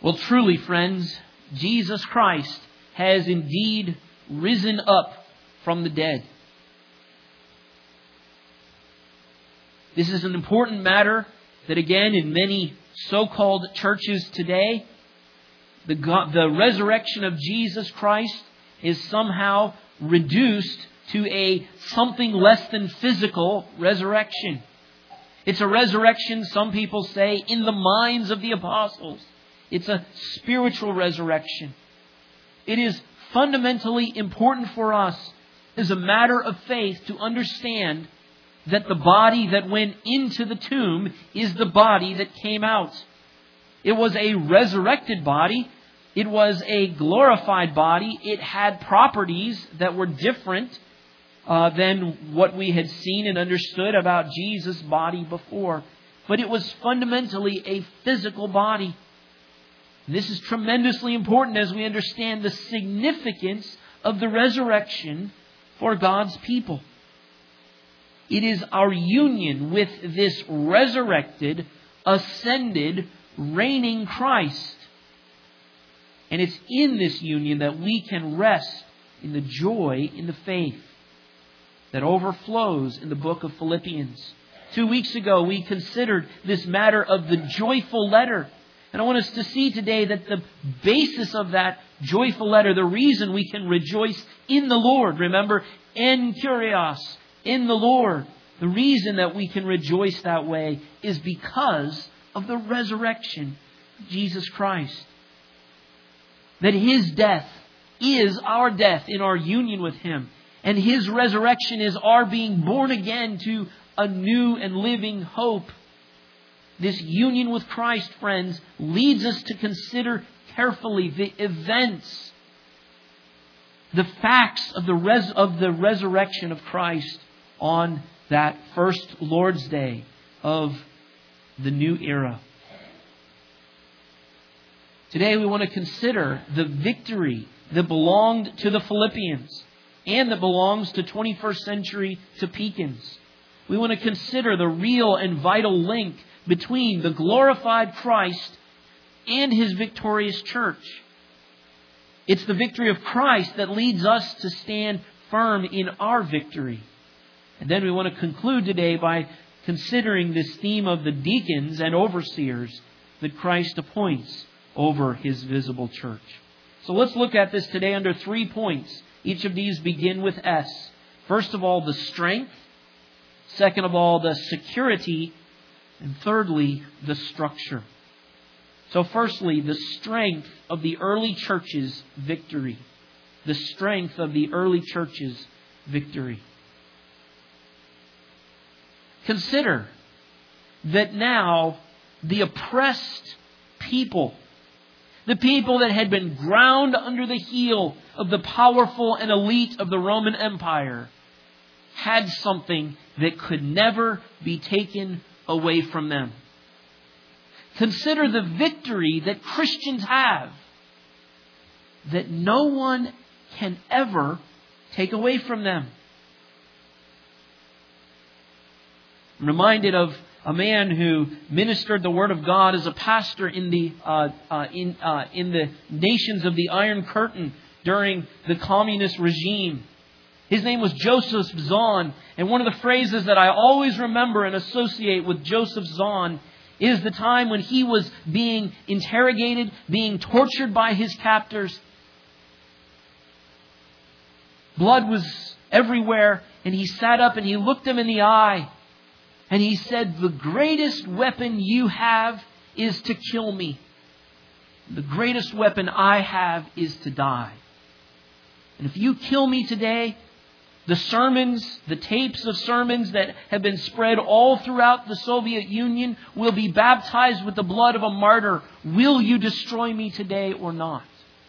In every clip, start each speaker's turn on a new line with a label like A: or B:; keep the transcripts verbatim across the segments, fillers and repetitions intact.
A: Well, truly, friends, Jesus Christ has indeed risen up from the dead. This is an important matter that, again, in many so-called churches today, the, God, the resurrection of Jesus Christ is somehow reduced to a something less than physical resurrection. It's a resurrection, some people say, in the minds of the apostles. It's a spiritual resurrection. It is fundamentally important for us as a matter of faith to understand that the body that went into the tomb is the body that came out. It was a resurrected body. It was a glorified body. It had properties that were different uh, than what we had seen and understood about Jesus' body before. But it was fundamentally a physical body. This is tremendously important as we understand the significance of the resurrection for God's people. It is our union with this resurrected, ascended, reigning Christ. And it's in this union that we can rest in the joy in the faith that overflows in the book of Philippians. Two weeks ago, we considered this matter of the joyful letter. And I want us to see today that the basis of that joyful letter, the reason we can rejoice in the Lord, remember, en kurios, in the Lord. The reason that we can rejoice that way is because of the resurrection of Jesus Christ. That His death is our death in our union with Him. And His resurrection is our being born again to a new and living hope. This union with Christ, friends, leads us to consider carefully the events, the facts of the res- of the resurrection of Christ on that first Lord's Day of the new era. Today we want to consider the victory that belonged to the Philippians and that belongs to twenty-first century Topekans. We want to consider the real and vital link between the glorified Christ and His victorious church. It's the victory of Christ that leads us to stand firm in our victory. And then we want to conclude today by considering this theme of the deacons and overseers that Christ appoints over His visible church. So let's look at this today under three points. Each of these begin with S. First of all, the strength. Second of all, the security. And thirdly, the structure. So firstly, the strength of the early church's victory. The strength of the early church's victory. Consider that now the oppressed people, the people that had been ground under the heel of the powerful and elite of the Roman Empire, had something that could never be taken away from them. Consider the victory that Christians have that no one can ever take away from them. I'm reminded of a man who ministered the Word of God as a pastor in the uh, uh, in uh, in the nations of the Iron Curtain during the communist regime. His name was Joseph Zahn, and one of the phrases that I always remember and associate with Joseph Zahn is the time when he was being interrogated, being tortured by his captors. Blood was everywhere, and he sat up and he looked them in the eye. And he said, "The greatest weapon you have is to kill me. The greatest weapon I have is to die. And if you kill me today, the sermons, the tapes of sermons that have been spread all throughout the Soviet Union will be baptized with the blood of a martyr. Will you destroy me today or not?"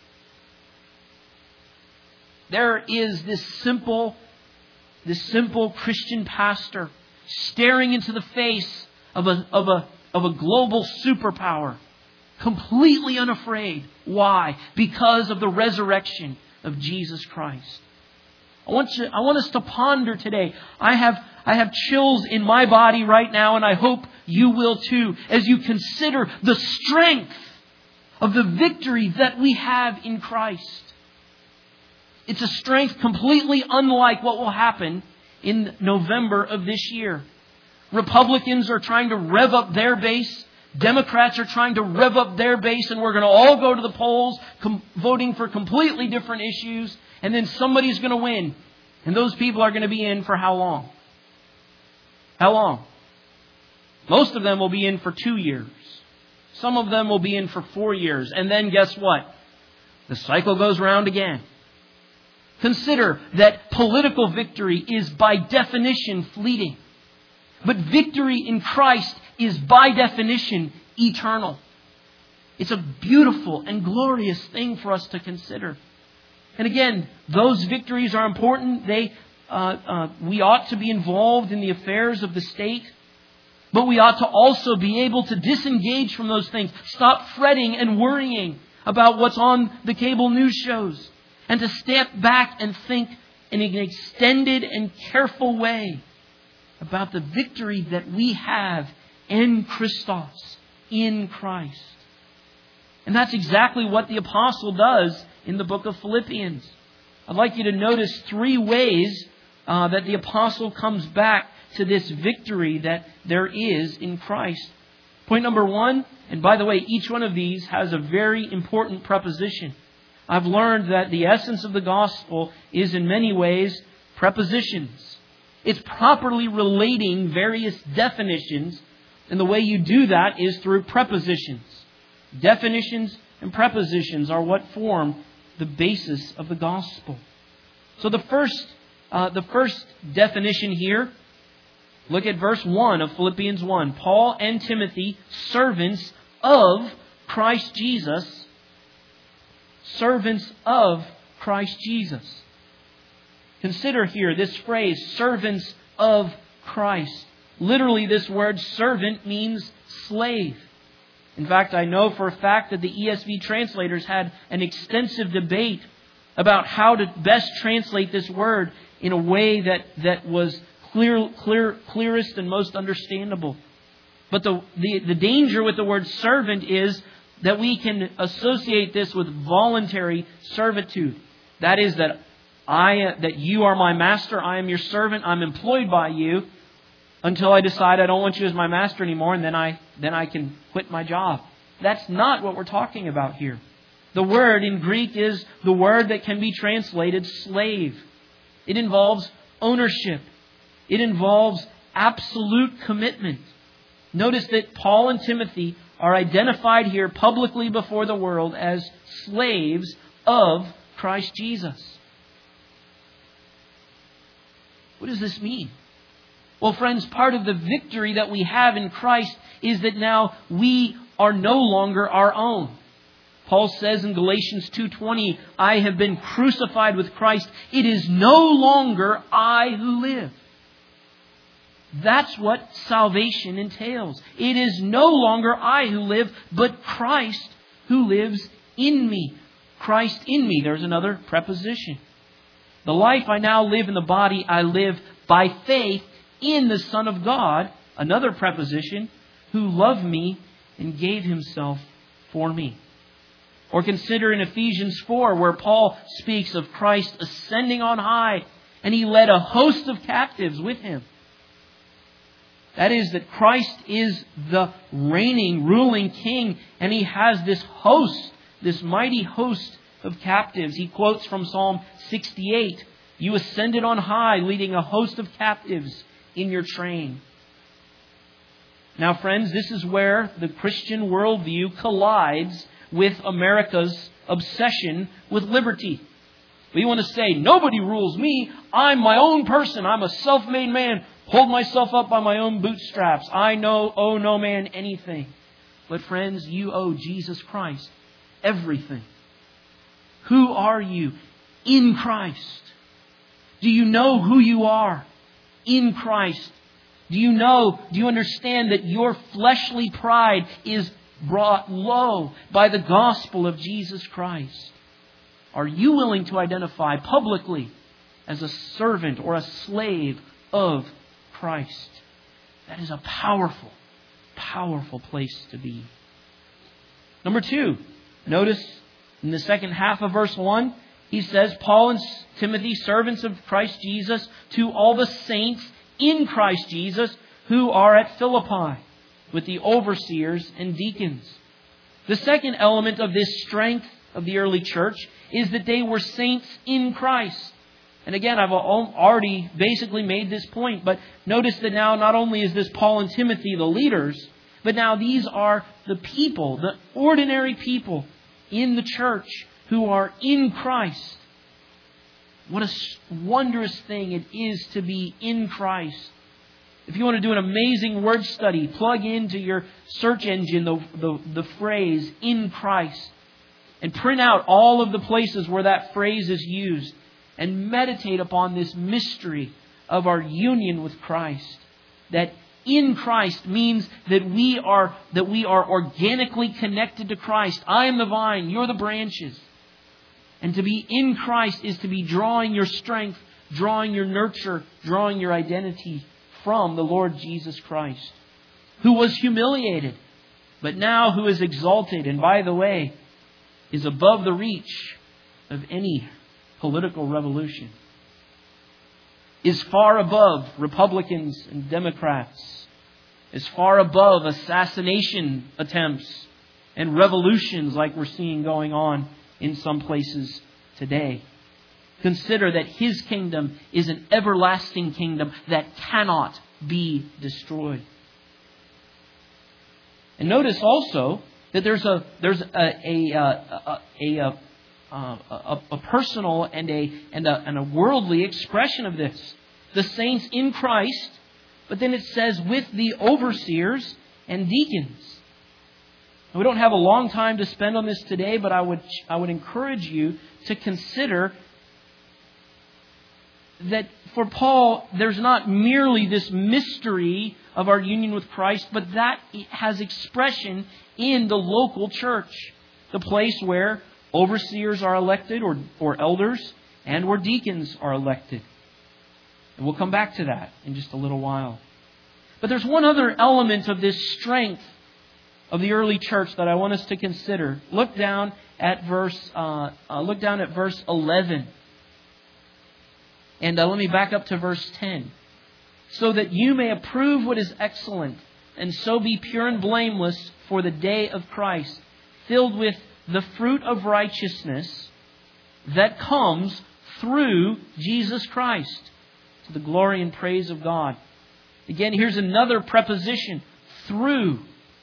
A: There is this simple, this simple Christian pastor staring into the face of a, of a, of a global superpower, completely unafraid. Why? Because of the resurrection of Jesus Christ. I want you, I want us to ponder today. I have, I have chills in my body right now, and I hope you will too, as you consider the strength of the victory that we have in Christ. It's a strength completely unlike what will happen in November of this year. Republicans are trying to rev up their base. Democrats are trying to rev up their base, and we're going to all go to the polls com- voting for completely different issues, and then somebody's going to win. And those people are going to be in for how long? How long? Most of them will be in for two years. Some of them will be in for four years. And then guess what? The cycle goes round again. Consider that political victory is by definition fleeting. But victory in Christ is by definition eternal. It's a beautiful and glorious thing for us to consider. And again, those victories are important. They, uh, uh, we ought to be involved in the affairs of the state. But we ought to also be able to disengage from those things. Stop fretting and worrying about what's on the cable news shows. And to step back and think in an extended and careful way about the victory that we have in Christos, in Christ. And that's exactly what the apostle does in the book of Philippians. I'd like you to notice three ways uh, that the apostle comes back to this victory that there is in Christ. Point number one, and by the way, each one of these has a very important preposition. I've learned that the essence of the gospel is in many ways prepositions. It's properly relating various definitions, and the way you do that is through prepositions. Definitions and prepositions are what form the basis of the gospel. So the first, uh, the first definition here, look at verse one of Philippians one. Paul and Timothy, servants of Christ Jesus. Servants of Christ Jesus. Consider here this phrase, servants of Christ. Literally, this word servant means slave. In fact, I know for a fact that the E S V translators had an extensive debate about how to best translate this word in a way that, that was clear, clear, clearest and most understandable. But the, the, the danger with the word servant is that we can associate this with voluntary servitude. That is that I, that you are my master, I am your servant, I'm employed by you until I decide I don't want you as my master anymore, and then I, then I can quit my job. That's not what we're talking about here. The word in Greek is the word that can be translated slave. It involves ownership. It involves absolute commitment. Notice that Paul and Timothy are identified here publicly before the world as slaves of Christ Jesus. What does this mean? Well, friends, part of the victory that we have in Christ is that now we are no longer our own. Paul says in Galatians two twenty, I have been crucified with Christ. It is no longer I who live. That's what salvation entails. It is no longer I who live, but Christ who lives in me. Christ in me. There's another preposition. The life I now live in the body, I live by faith in the Son of God, another preposition, who loved me and gave Himself for me. Or consider in Ephesians four, where Paul speaks of Christ ascending on high, and He led a host of captives with Him. That is, that Christ is the reigning, ruling King, and He has this host, this mighty host of captives. He quotes from Psalm sixty-eight, you ascended on high, leading a host of captives in your train. Now, friends, this is where the Christian worldview collides with America's obsession with liberty. We want to say, nobody rules me. I'm my own person. I'm a self-made man. Hold myself up by my own bootstraps. I know, owe no man anything. But friends, you owe Jesus Christ everything. Who are you in Christ? Do you know who you are in Christ? Do you know, do you understand that your fleshly pride is brought low by the gospel of Jesus Christ? Are you willing to identify publicly as a servant or a slave of Christ? That is a powerful, powerful place to be. Number two, Notice in the second half of verse one, he says, Paul and Timothy, servants of Christ Jesus, to all the saints in Christ Jesus who are at Philippi, with the overseers and deacons. The second element of this strength of the early church is that they were saints in Christ. And again, I've already basically made this point, but notice that now not only is this Paul and Timothy the leaders, but now these are the people, the ordinary people in the church who are in Christ. What a wondrous thing it is to be in Christ. If you want to do an amazing word study, plug into your search engine the, the, the phrase, in Christ, and print out all of the places where that phrase is used, and meditate upon this mystery of our union with Christ. That in Christ means that we are, that we are organically connected to Christ. I am the vine, you're the branches. And to be in Christ is to be drawing your strength, drawing your nurture, drawing your identity from the Lord Jesus Christ, who was humiliated, but now who is exalted, and by the way, is above the reach of any political revolution, is far above Republicans and Democrats, is far above assassination attempts and revolutions like we're seeing going on in some places today. Consider that His kingdom is an everlasting kingdom that cannot be destroyed. And notice also that there's a there's a a a, a, a, a, a personal and a and a and a worldly expression of this. The saints in Christ, but then it says with the overseers and deacons. We don't have a long time to spend on this today, but I would I would encourage you to consider that for Paul, there's not merely this mystery of our union with Christ, but that has expression in the local church, the place where overseers are elected or, or elders and where deacons are elected. And we'll come back to that in just a little while. But there's one other element of this strength of the early church that I want us to consider. Look down at verse. Uh, uh, look down at verse eleven, and uh, let me back up to verse ten. So that you may approve what is excellent, and so be pure and blameless for the day of Christ, filled with the fruit of righteousness that comes through Jesus Christ, to the glory and praise of God. Again, here's another preposition, through.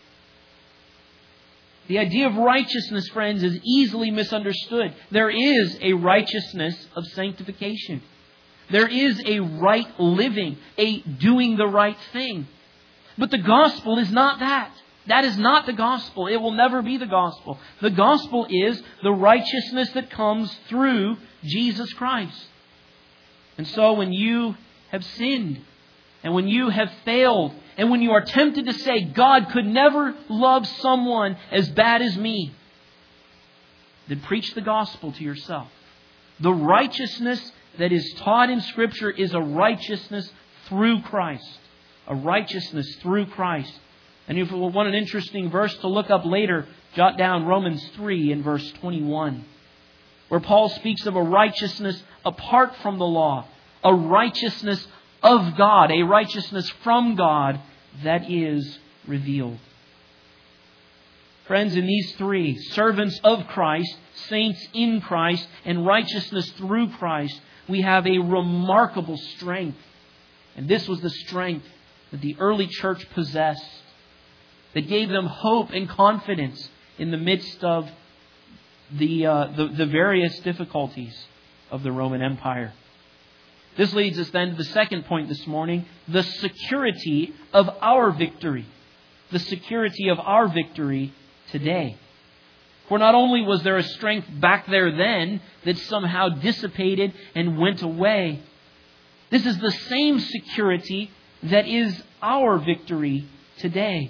A: The idea of righteousness, friends, is easily misunderstood. There is a righteousness of sanctification. There is a right living, a doing the right thing. But the gospel is not that. That is not the gospel. It will never be the gospel. The gospel is the righteousness that comes through Jesus Christ. And so when you have sinned, and when you have failed, and when you are tempted to say, God could never love someone as bad as me, then preach the gospel to yourself. The righteousness that is taught in Scripture is a righteousness through Christ. A righteousness through Christ. And if you want an interesting verse to look up later, jot down Romans three in verse twenty-one, where Paul speaks of a righteousness apart from the law, a righteousness of God, a righteousness from God that is revealed. Friends, in these three, servants of Christ, saints in Christ, and righteousness through Christ, we have a remarkable strength. And this was the strength that the early church possessed, that gave them hope and confidence in the midst of the, uh, the, the various difficulties of the Roman Empire. This leads us then to the second point this morning, the security of our victory. The security of our victory today. For not only was there a strength back there then that somehow dissipated and went away, this is the same security that is our victory today.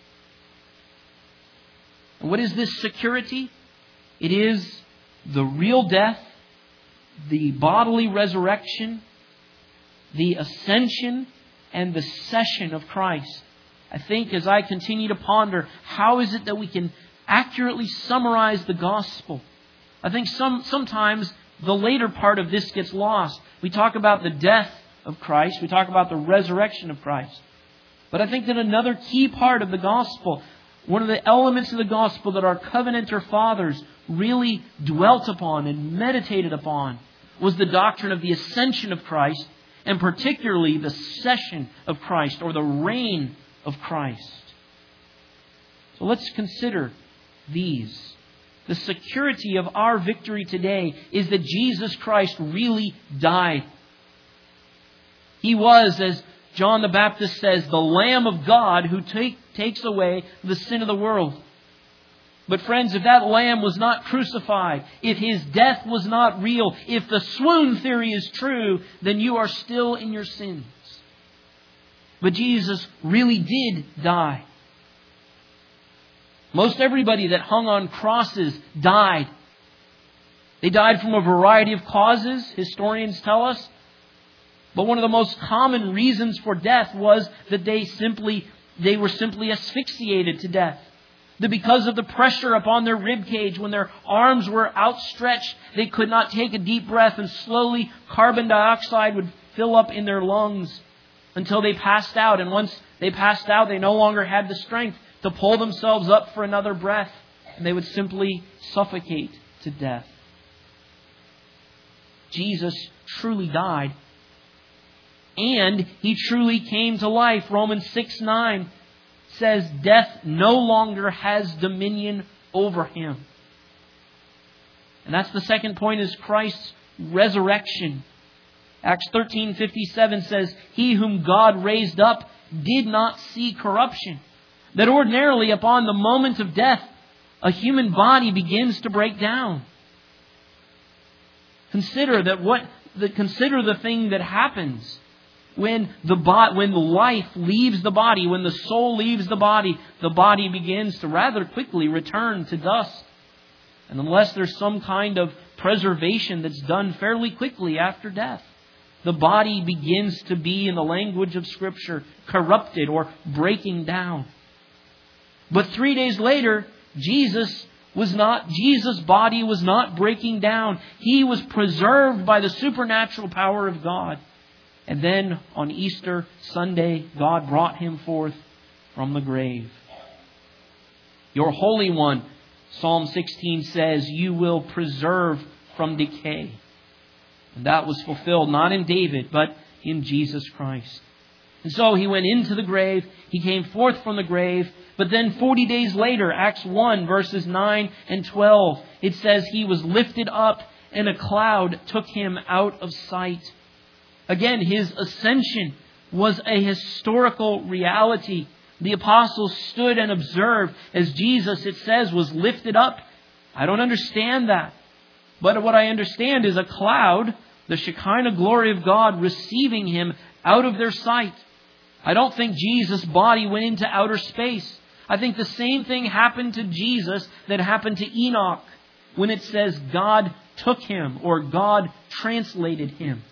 A: And what is this security? It is the real death, the bodily resurrection, the ascension, and the session of Christ. I think as I continue to ponder, how is it that we can accurately summarize the gospel. I think some sometimes the later part of this gets lost. We talk about the death of Christ. We talk about the resurrection of Christ. But I think that another key part of the gospel, one of the elements of the gospel that our covenanter fathers really dwelt upon and meditated upon, was the doctrine of the ascension of Christ, and particularly the session of Christ, or the reign of Christ. So let's consider these. The security of our victory today is that Jesus Christ really died. He was, as John the Baptist says, the Lamb of God who take, takes away the sin of the world. But friends, if that Lamb was not crucified, if His death was not real, if the swoon theory is true, then you are still in your sins. But Jesus really did die. Most everybody that hung on crosses died. They died from a variety of causes, historians tell us. But one of the most common reasons for death was that they simply they were simply asphyxiated to death. That because of the pressure upon their rib cage, when their arms were outstretched, they could not take a deep breath, and slowly carbon dioxide would fill up in their lungs until they passed out. And once they passed out, they no longer had the strength to pull themselves up for another breath, and they would simply suffocate to death. Jesus truly died, and He truly came to life. Romans six nine says, death no longer has dominion over Him. And that's the second point, is Christ's resurrection. Acts thirteen fifty-seven says, He whom God raised up did not see corruption. That ordinarily upon the moment of death, a human body begins to break down. Consider that what the consider the thing that happens when the bo- when the life leaves the body, when the soul leaves the body, the body begins to rather quickly return to dust. And unless there's some kind of preservation that's done fairly quickly after death, the body begins to be, in the language of Scripture, corrupted or breaking down. But three days later, Jesus was not, Jesus' body was not breaking down. He was preserved by the supernatural power of God. And then on Easter Sunday, God brought Him forth from the grave. Your Holy One, Psalm sixteen says, you will preserve from decay. And that was fulfilled not in David, but in Jesus Christ. And so He went into the grave. He came forth from the grave. But then forty days later, Acts one, verses nine and twelve, it says He was lifted up and a cloud took Him out of sight. Again, His ascension was a historical reality. The apostles stood and observed as Jesus, it says, was lifted up. I don't understand that. But what I understand is a cloud, the Shekinah glory of God, receiving Him out of their sight. I don't think Jesus' body went into outer space. I think the same thing happened to Jesus that happened to Enoch when it says God took him, or God translated him.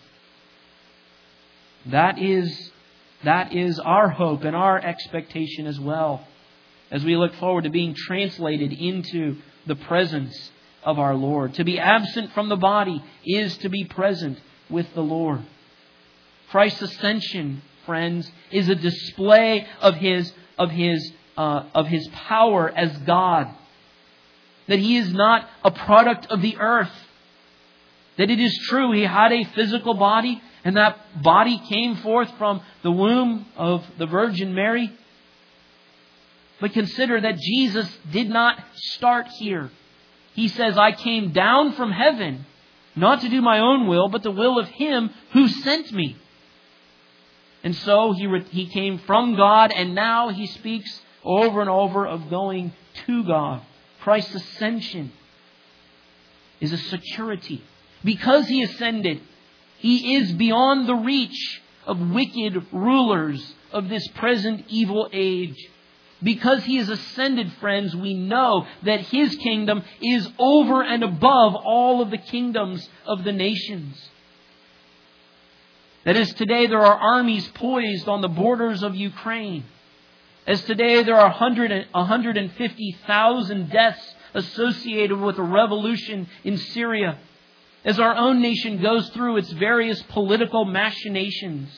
A: That is, that is our hope and our expectation as well, as we look forward to being translated into the presence of our Lord. To be absent from the body is to be present with the Lord. Christ's ascension, friends, is a display of His of His uh, of His power as God. That He is not a product of the earth. That it is true He had a physical body, and that body came forth from the womb of the Virgin Mary. But consider that Jesus did not start here. He says, I came down from heaven, not to do my own will, but the will of Him who sent me. And so he, re- he came from God, and now He speaks over and over of going to God. Christ's ascension is a security. Because He ascended, He is beyond the reach of wicked rulers of this present evil age. Because He is ascended, friends, we know that His kingdom is over and above all of the kingdoms of the nations. That is, today there are armies poised on the borders of Ukraine. As today there are one hundred fifty thousand deaths associated with the revolution in Syria. As our own nation goes through its various political machinations,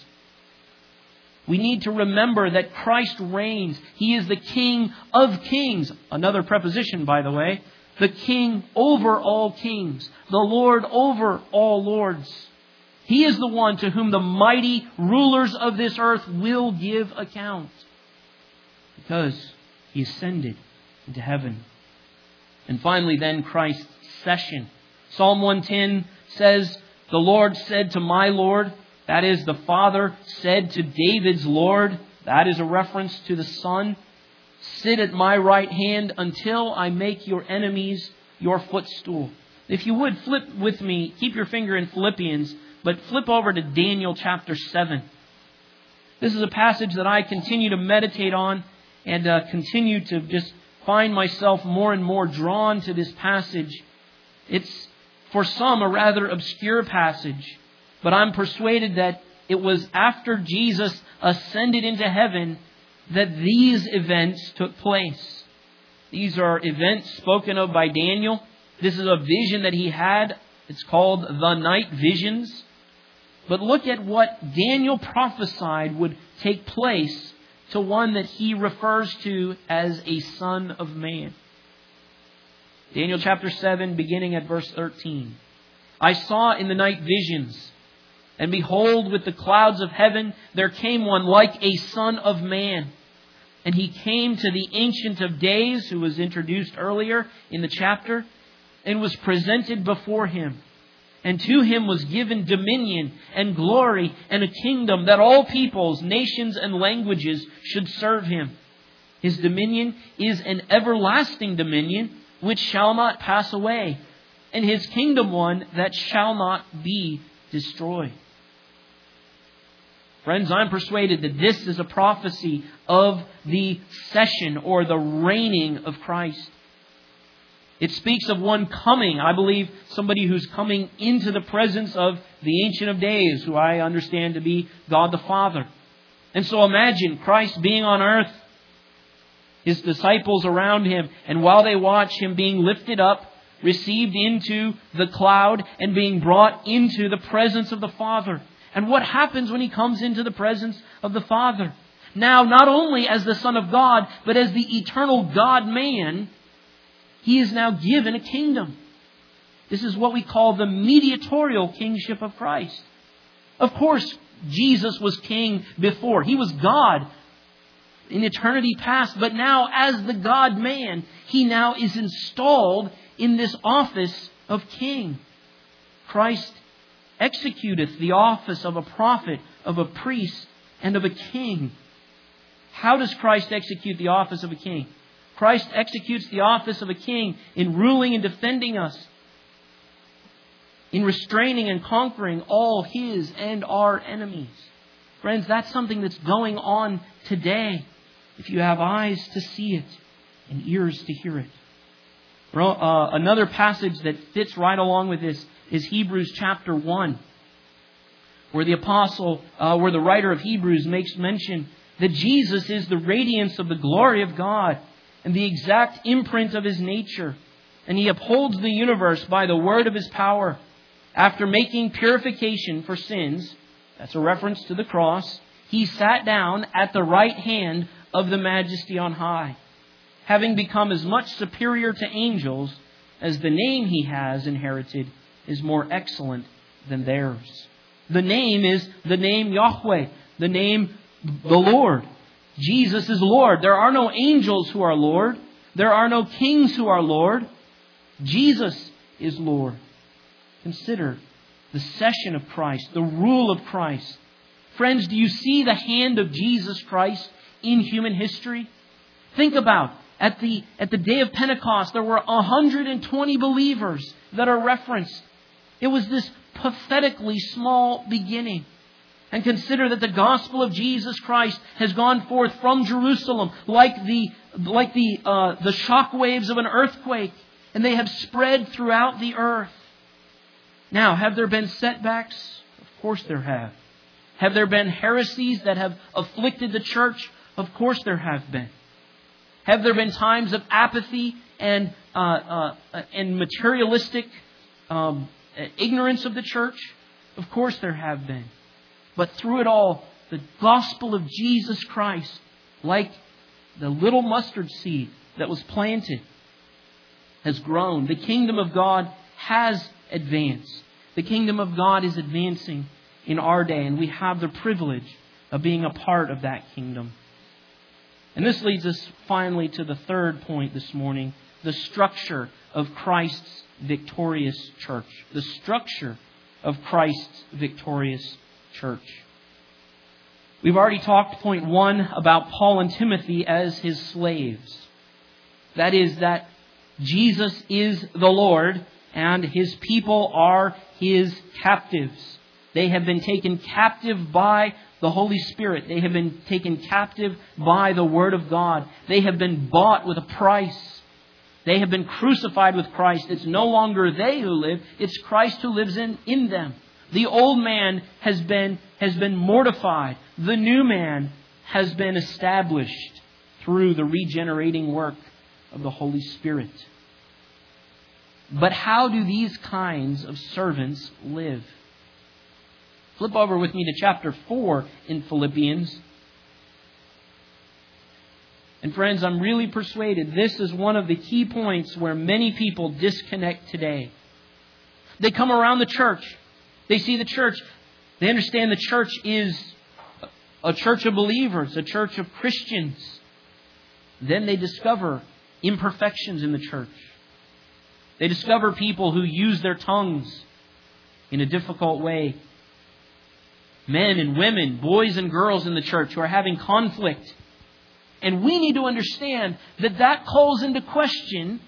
A: we need to remember that Christ reigns. He is the King of kings. Another preposition, by the way. The King over all kings. The Lord over all lords. He is the one to whom the mighty rulers of this earth will give account, because He ascended into heaven. And finally then, Christ's session. Psalm one ten says, "The Lord said to my Lord," that is, the Father said to David's Lord, that is a reference to the Son, "Sit at my right hand until I make your enemies your footstool." If you would, flip with me, keep your finger in Philippians, but flip over to Daniel chapter seven. This is a passage that I continue to meditate on and uh, continue to just find myself more and more drawn to this passage. It's, for some, a rather obscure passage, but I'm persuaded that it was after Jesus ascended into heaven that these events took place. These are events spoken of by Daniel. This is a vision that he had. It's called the night visions. But look at what Daniel prophesied would take place to one that he refers to as a son of man. Daniel chapter seven, beginning at verse thirteen. "I saw in the night visions, and behold, with the clouds of heaven there came one like a son of man. And he came to the Ancient of Days," who was introduced earlier in the chapter, "and was presented before him. And to him was given dominion and glory and a kingdom, that all peoples, nations, and languages should serve him. His dominion is an everlasting dominion which shall not pass away, and his kingdom one that shall not be destroyed." Friends, I'm persuaded that this is a prophecy of the session or the reigning of Christ. It speaks of one coming, I believe somebody who's coming into the presence of the Ancient of Days, who I understand to be God the Father. And so imagine Christ being on earth, His disciples around Him, and while they watch Him being lifted up, received into the cloud, and being brought into the presence of the Father. And what happens when He comes into the presence of the Father? Now, not only as the Son of God, but as the eternal God-man, He is now given a kingdom. This is what we call the mediatorial kingship of Christ. Of course, Jesus was king before. He was God in eternity past. But now, as the God-man, He now is installed in this office of king. Christ executeth the office of a prophet, of a priest, and of a king. How does Christ execute the office of a king? Christ executes the office of a king in ruling and defending us, in restraining and conquering all His and our enemies. Friends, that's something that's going on today, if you have eyes to see it and ears to hear it. Uh, another passage that fits right along with this is Hebrews chapter one, where the apostle, uh, where the writer of Hebrews makes mention that Jesus is the radiance of the glory of God and the exact imprint of His nature. And He upholds the universe by the word of His power. After making purification for sins, that's a reference to the cross, He sat down at the right hand of the Majesty on high, having become as much superior to angels as the name He has inherited is more excellent than theirs. The name is the name Yahweh, the name the Lord. Jesus is Lord. There are no angels who are Lord. There are no kings who are Lord. Jesus is Lord. Consider the session of Christ, the rule of Christ. Friends, do you see the hand of Jesus Christ in human history? Think about at the at the day of Pentecost, there were one hundred twenty believers that are referenced. It was this pathetically small beginning. And consider that the gospel of Jesus Christ has gone forth from Jerusalem like the like the uh, the shock waves of an earthquake, and they have spread throughout the earth. Now, have there been setbacks? Of course there have. Have there been heresies that have afflicted the church? Of course there have been. Have there been times of apathy and uh, uh, and materialistic um, ignorance of the church? Of course there have been. But through it all, the gospel of Jesus Christ, like the little mustard seed that was planted, has grown. The kingdom of God has advanced. The kingdom of God is advancing in our day, and we have the privilege of being a part of that kingdom. And this leads us finally to the third point this morning, the structure of Christ's victorious church. The structure of Christ's victorious church. We've already talked, point one, about Paul and Timothy as his slaves. That is, that Jesus is the Lord and His people are His captives. They have been taken captive by the Holy Spirit. They have been taken captive by the Word of God. They have been bought with a price. They have been crucified with Christ. It's no longer they who live, it's Christ who lives in, in them. The old man has been, has been mortified. The new man has been established through the regenerating work of the Holy Spirit. But how do these kinds of servants live? Flip over with me to chapter four in Philippians. And friends, I'm really persuaded this is one of the key points where many people disconnect today. They come around the church. They see the church. They understand the church is a church of believers, a church of Christians. Then they discover imperfections in the church. They discover people who use their tongues in a difficult way. Men and women, boys and girls in the church who are having conflict. And we need to understand that that calls into question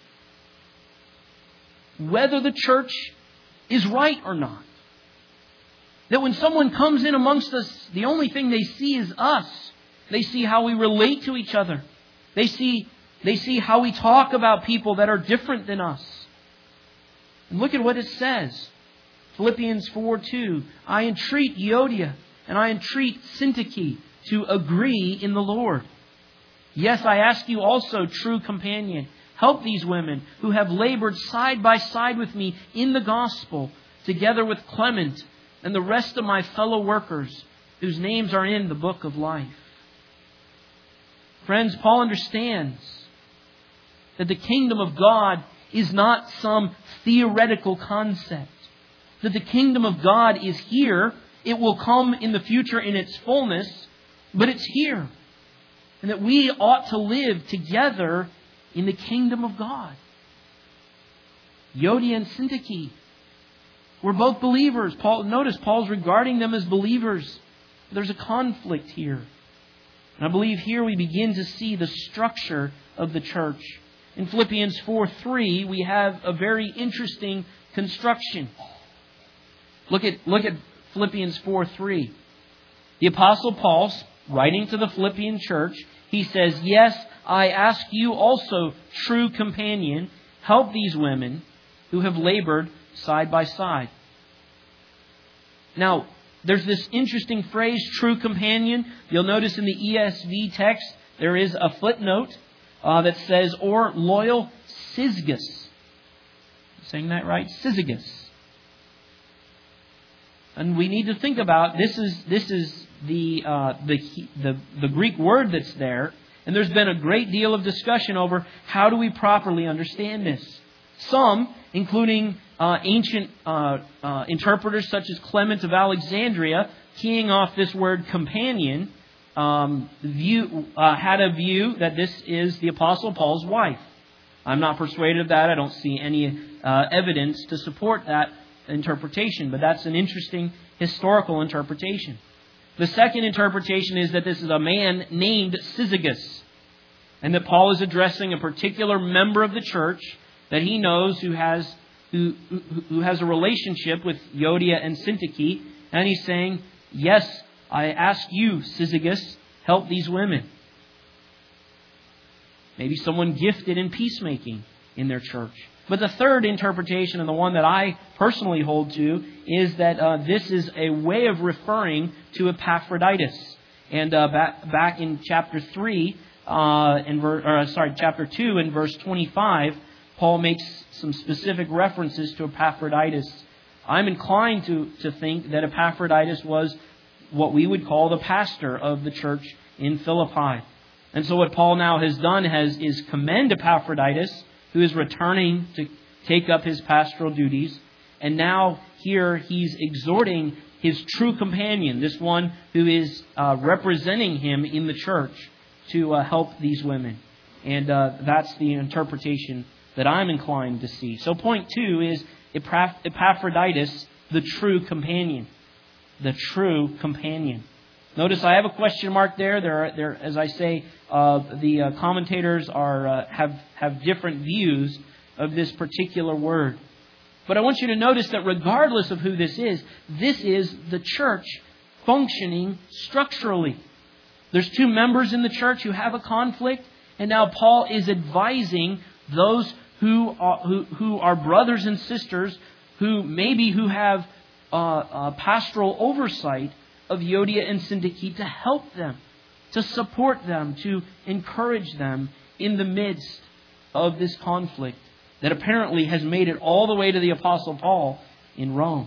A: whether the church is right or not. That when someone comes in amongst us, the only thing they see is us. They see how we relate to each other. They see, they see how we talk about people that are different than us. And look at what it says. Philippians four two. I entreat Euodia and I entreat Syntyche to agree in the Lord. Yes, I ask you also, true companion, help these women who have labored side by side with me in the gospel, together with Clement and the rest of my fellow workers whose names are in the book of life. Friends, Paul understands that the kingdom of God is not some theoretical concept. That the kingdom of God is here. It will come in the future in its fullness, but it's here. And that we ought to live together in the kingdom of God. Euodia and Syntyche were both believers. Paul, notice Paul's regarding them as believers. There's a conflict here. And I believe here we begin to see the structure of the church. In Philippians four three, we have a very interesting construction. Look at, look at Philippians four three. The Apostle Paul, writing to the Philippian church, he says, yes, I ask you also, true companion, help these women who have labored side by side. Now, there's this interesting phrase, true companion. You'll notice in the E S V text, there is a footnote uh, that says, or loyal syzygus. Saying that right? Syzygus. And we need to think about, this is this is the, uh, the the the Greek word that's there. And there's been a great deal of discussion over how do we properly understand this. Some, including uh, ancient uh, uh, interpreters such as Clement of Alexandria, keying off this word companion, um, view, uh, had a view that this is the Apostle Paul's wife. I'm not persuaded of that. I don't see any uh, evidence to support that interpretation, but that's an interesting historical interpretation. The second interpretation is that this is a man named Syzygus, and that Paul is addressing a particular member of the church that he knows who has who, who has a relationship with Euodia and Syntyche, and he's saying, yes, I ask you, Syzygus, help these women. Maybe someone gifted in peacemaking in their church. But the third interpretation, and the one that I personally hold to, is that uh, this is a way of referring to Epaphroditus. And uh, back, back in chapter three, uh, in ver- or, sorry, chapter two, in verse twenty-five, Paul makes some specific references to Epaphroditus. I'm inclined to, to think that Epaphroditus was what we would call the pastor of the church in Philippi. And so what Paul now has done has is commend Epaphroditus, who is returning to take up his pastoral duties. And now here he's exhorting his true companion, this one who is uh, representing him in the church, to uh, help these women. And uh, that's the interpretation that I'm inclined to see. So point two is Epaphroditus, the true companion. The true companion. Notice I have a question mark there. There, are, there as I say, uh, the uh, commentators are uh, have have different views of this particular word. But I want you to notice that regardless of who this is, this is the church functioning structurally. There's two members in the church who have a conflict, and now Paul is advising those who are, who, who are brothers and sisters who maybe who have uh, uh, pastoral oversight of Euodia and Syntyche to help them, to support them, to encourage them in the midst of this conflict that apparently has made it all the way to the Apostle Paul in Rome.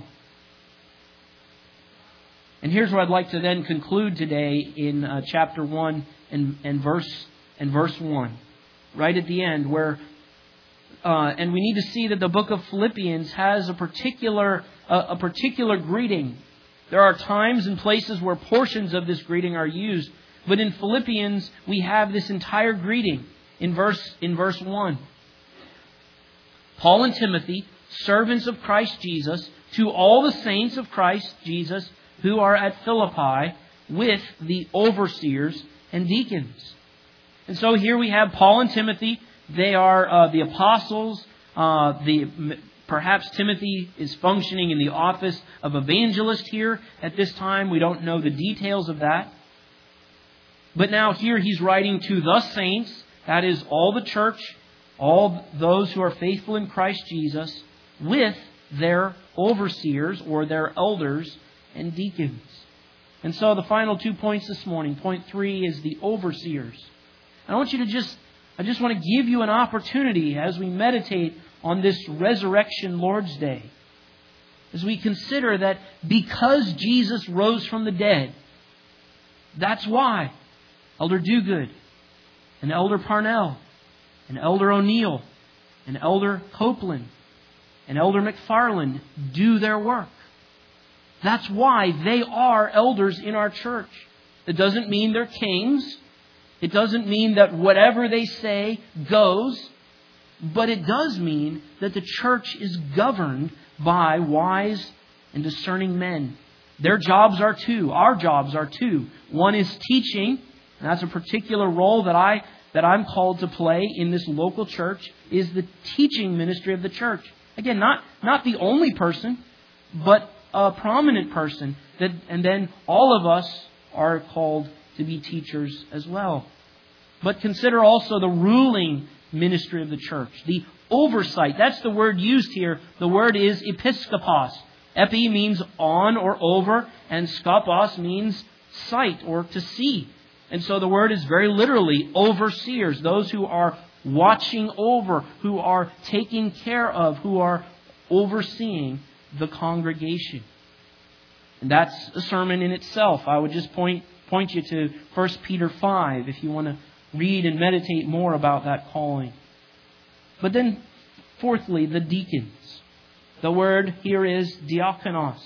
A: And here's where I'd like to then conclude today in uh, chapter one and, and verse and verse one, right at the end, where uh, and we need to see that the book of Philippians has a particular uh, a particular greeting. There are times and places where portions of this greeting are used, but in Philippians we have this entire greeting in verse in verse one. Paul and Timothy, servants of Christ Jesus, to all the saints of Christ Jesus who are at Philippi, with the overseers and deacons. And so here we have Paul and Timothy. They are uh, the apostles. Uh, the perhaps Timothy is functioning in the office of evangelist here at this time. We don't know the details of that. But now here he's writing to the saints. That is all the church, all those who are faithful in Christ Jesus, with their overseers or their elders and deacons. And so the final two points this morning. Point three is the overseers. I want you to just, I just want to give you an opportunity as we meditate on this Resurrection Lord's Day, as we consider that because Jesus rose from the dead, that's why Elder Duguid and Elder Parnell and Elder O'Neill and Elder Copeland and Elder McFarland do their work. That's why they are elders in our church. It doesn't mean they're kings. It doesn't mean that whatever they say goes. But it does mean that the church is governed by wise and discerning men. Their jobs are two. Our jobs are two. One is teaching, and that's a particular role that I that I'm called to play in this local church, is the teaching ministry of the church. Again, not, not the only person, but a prominent person. That, and then all of us are called to be teachers as well. But consider also the ruling ministry of the church, the oversight. That's the word used here. The word is episkopos. Epi means on or over, and skopos means sight or to see. And so the word is very literally overseers, those who are watching over, who are taking care of, who are overseeing the congregation. And that's a sermon in itself. I would just point point you to First Peter five if you want to read and meditate more about that calling. But then, fourthly, the deacons. The word here is diakonos.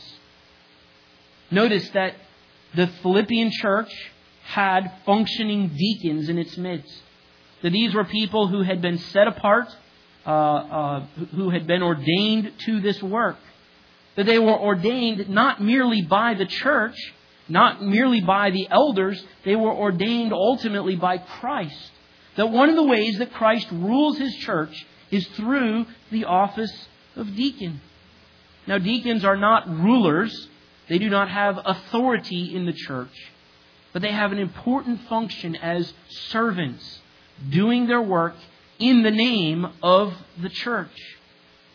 A: Notice that the Philippian church had functioning deacons in its midst. That these were people who had been set apart, uh, uh, who had been ordained to this work. That they were ordained not merely by the church, not merely by the elders, they were ordained ultimately by Christ. That one of the ways that Christ rules His church is through the office of deacon. Now, deacons are not rulers. They do not have authority in the church. But they have an important function as servants, doing their work in the name of the church.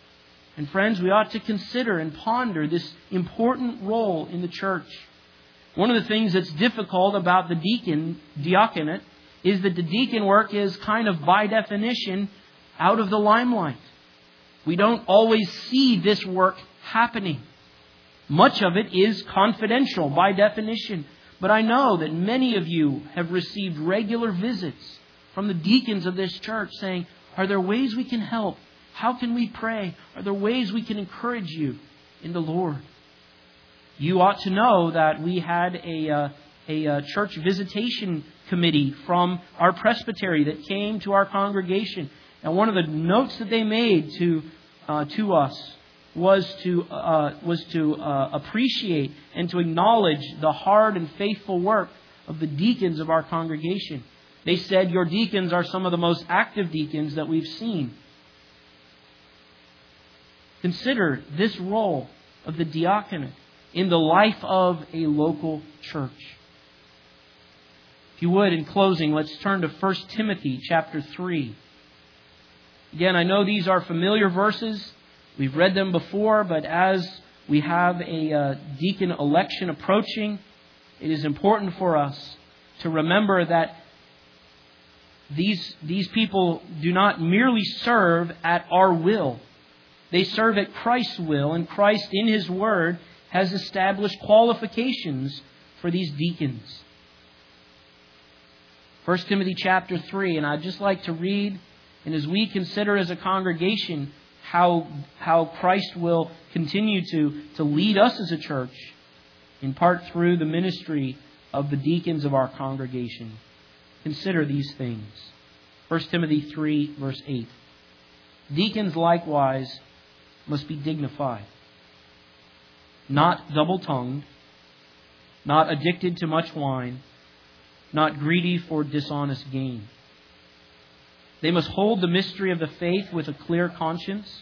A: And friends, we ought to consider and ponder this important role in the church. One of the things that's difficult about the deacon, diaconate, is that the deacon work is kind of by definition out of the limelight. We don't always see this work happening. Much of it is confidential by definition. But I know that many of you have received regular visits from the deacons of this church saying, are there ways we can help? How can we pray? Are there ways we can encourage you in the Lord? You ought to know that we had a, uh, a uh, church visitation committee from our presbytery that came to our congregation. And one of the notes that they made to uh, to us was to uh, was to uh, appreciate and to acknowledge the hard and faithful work of the deacons of our congregation. They said, your deacons are some of the most active deacons that we've seen. Consider this role of the diaconate in the life of a local church. If you would, in closing, let's turn to First Timothy chapter three. Again, I know these are familiar verses. We've read them before, but as we have a uh, deacon election approaching, it is important for us to remember that these, these people do not merely serve at our will. They serve at Christ's will, and Christ in His Word has established qualifications for these deacons. First Timothy chapter three, and I'd just like to read, and as we consider as a congregation how, how Christ will continue to, to lead us as a church, in part through the ministry of the deacons of our congregation. Consider these things. First Timothy three, verse eight. Deacons likewise must be dignified, not double-tongued, not addicted to much wine, not greedy for dishonest gain. They must hold the mystery of the faith with a clear conscience.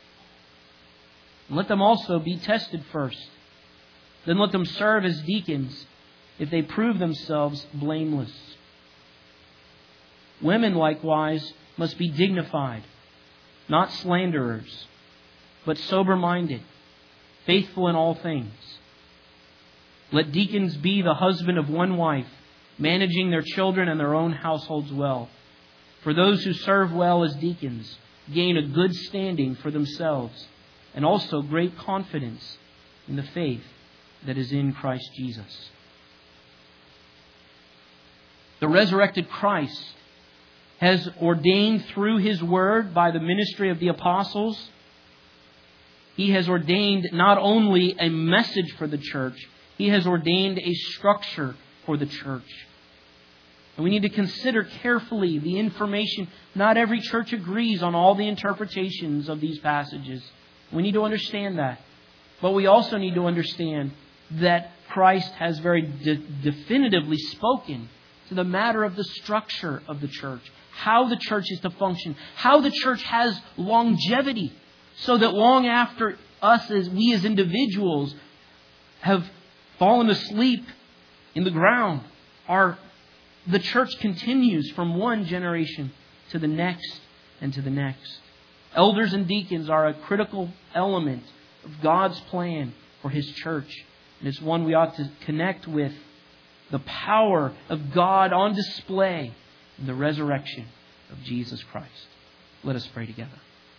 A: Let them also be tested first. Then let them serve as deacons if they prove themselves blameless. Women likewise must be dignified, not slanderers, but sober-minded, faithful in all things. Let deacons be the husband of one wife, managing their children and their own households well. For those who serve well as deacons gain a good standing for themselves and also great confidence in the faith that is in Christ Jesus. The resurrected Christ has ordained through His Word by the ministry of the apostles. He has ordained not only a message for the church, He has ordained a structure for the church. And we need to consider carefully the information. Not every church agrees on all the interpretations of these passages. We need to understand that. But we also need to understand that Christ has very de- definitively spoken to the matter of the structure of the church, how the church is to function, how the church has longevity, so that long after us as we as individuals have fallen asleep in the ground, our the church continues from one generation to the next and to the next. Elders and deacons are a critical element of God's plan for His church. And it's one we ought to connect with the power of God on display in the resurrection of Jesus Christ. Let us pray together.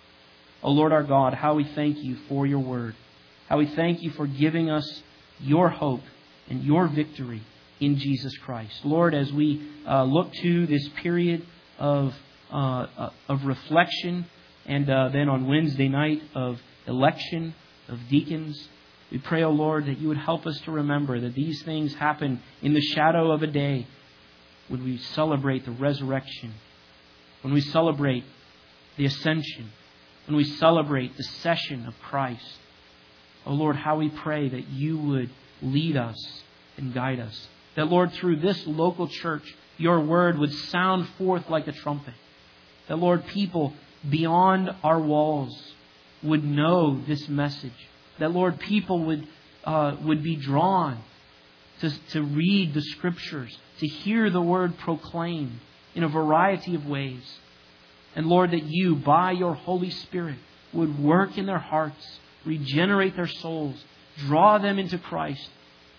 A: O Lord our God, how we thank You for Your Word. How we thank You for giving us Your hope and Your victory in Jesus Christ. Lord, as we uh, look to this period of uh, uh, of reflection and uh, then on Wednesday night of election of deacons, we pray, O Lord, that You would help us to remember that these things happen in the shadow of a day when we celebrate the resurrection, when we celebrate the ascension, when we celebrate the session of Christ. O Lord, how we pray that You would lead us and guide us. That, Lord, through this local church, Your Word would sound forth like a trumpet. That, Lord, people beyond our walls would know this message. That, Lord, people would uh, would be drawn to, to read the Scriptures, to hear the Word proclaimed in a variety of ways. And, Lord, that You, by Your Holy Spirit, would work in their hearts, regenerate their souls, draw them into Christ,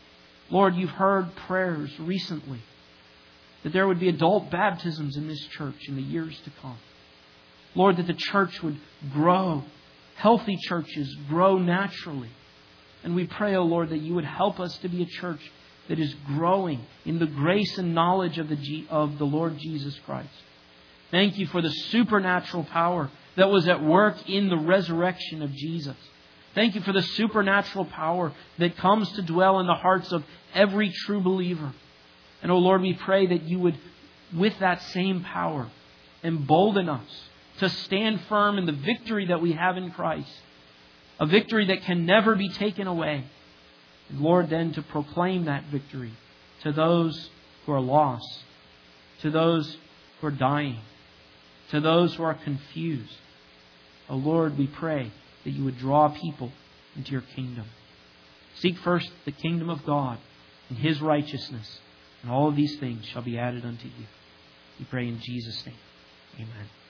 A: Lord, you've heard prayers recently that there would be adult baptisms in this church in the years to come. Lord, that the church would grow. Healthy churches grow naturally. And we pray, O Lord, that you would help us to be a church that is growing in the grace and knowledge of the, G- of the Lord Jesus Christ. Thank you for the supernatural power that was at work in the resurrection of Jesus. Thank you for the supernatural power that comes to dwell in the hearts of every true believer. And, O Lord, we pray that you would, with that same power, embolden us to stand firm in the victory that we have in Christ. A victory that can never be taken away. And Lord, then to proclaim that victory to those who are lost, to those who are dying, to those who are confused. Oh Lord, we pray that you would draw people into your kingdom. Seek first the kingdom of God and His righteousness, and all of these things shall be added unto you. We pray in Jesus' name. Amen.